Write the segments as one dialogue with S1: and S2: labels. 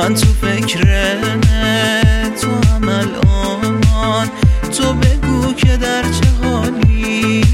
S1: من تو فکر تو هم الان، تو بگو که در چه حالی.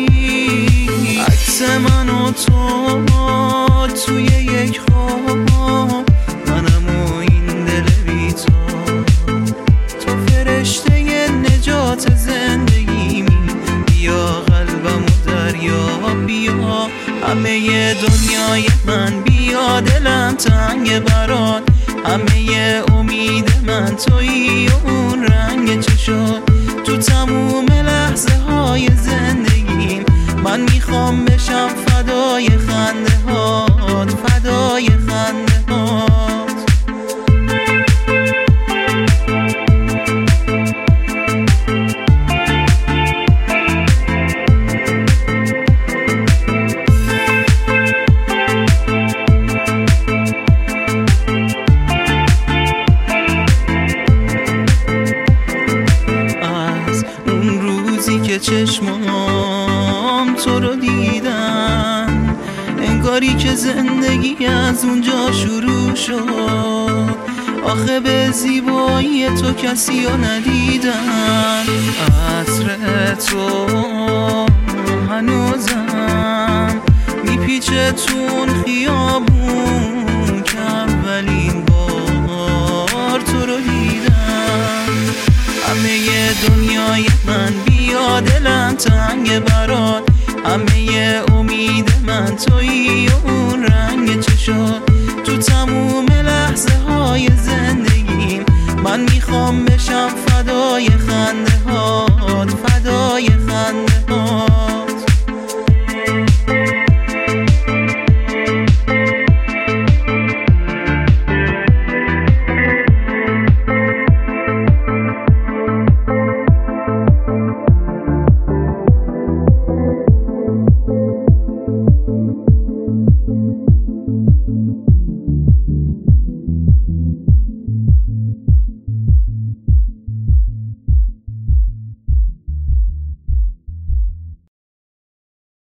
S1: عکس من و تو توی یک خواب، منم و این دل بی تو فرشته نجات زندگیمی. بیا قلبمو دریا بیا، همه دنیای من بیا، دلم تنگ برات، همه امید من تویی و اون رنگ چشات. تو تموم لحظه های زندگیم من میخوام بشم فدای خنده هات، فدای خنده هات. که چشمام تو رو دیدن، انگاری که زندگی از اونجا شروع شد. آخه به زیبایی تو کسی رو ندیدن. عطر تو هنوزم میپیچه تون خیابون که اولین بار تو رو دیدم. همه دنیای من بیا، دلم تنگ برات، همه امید من تویی و اون رنگ چشات. تو تموم لحظه های زندگیم من میخوام بشم فدای خنده هات، فدای خنده هات.